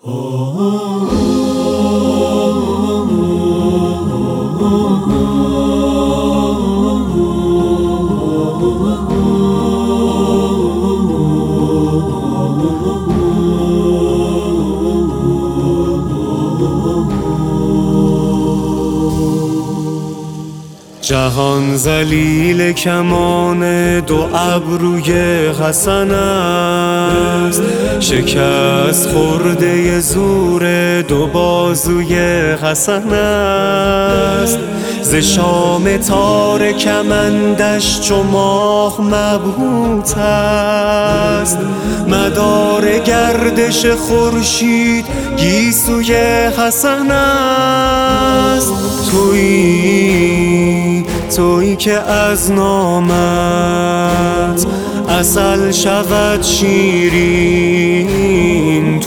جهان ذلیل کمان دو ابروی حسن است، شکست خورده زور دو بازوی حسن است. ز شام تار کمندش چو ماه مبهوت است، مدار گردش خورشید گیسوی حسن است. تویی که از نامت عسل شود شیرین،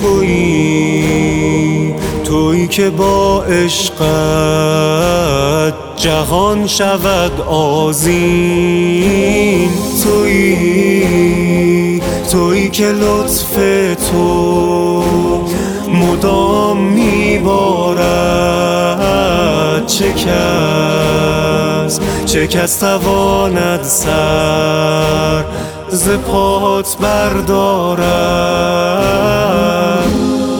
تویی که با عشقت جهان شود آذین. تویی که لطف تو مدام میبارد، چه کس تواند سر ز پات بردارد.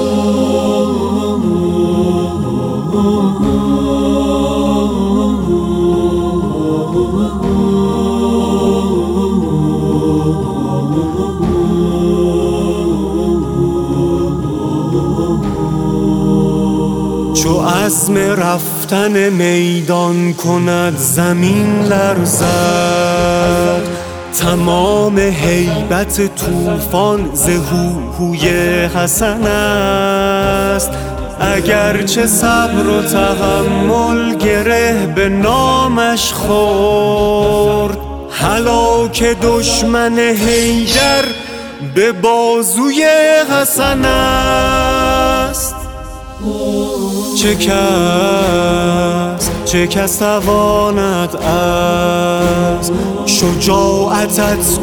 چو عزم رفتن میدان کند زمین لرزد، تمام هیبت طوفان ز هوهوی حسن است. اگرچه صبر و تحمل گره به نامش خورد، هلاک دشمن حیدر به بازوی حسن است. چه کس تواند از شجاعتت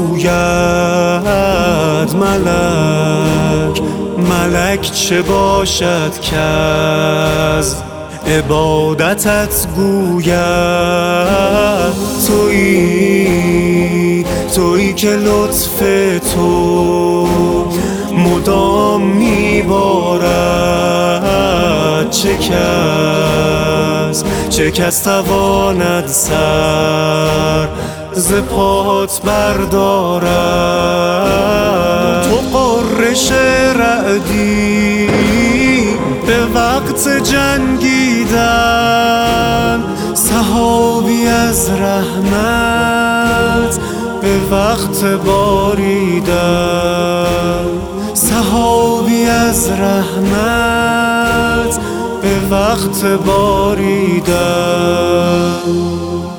گوید ملک چه باشد کز عبادتت گوید. تویی که لطف تو مدام میبارد، چه کس تواند سر ز پات بردارد. تو غرش رعدی به وقت جنگیدن، سحابی از رحمت به وقت باریدن، سحابی از رحمت به وقت باریدن.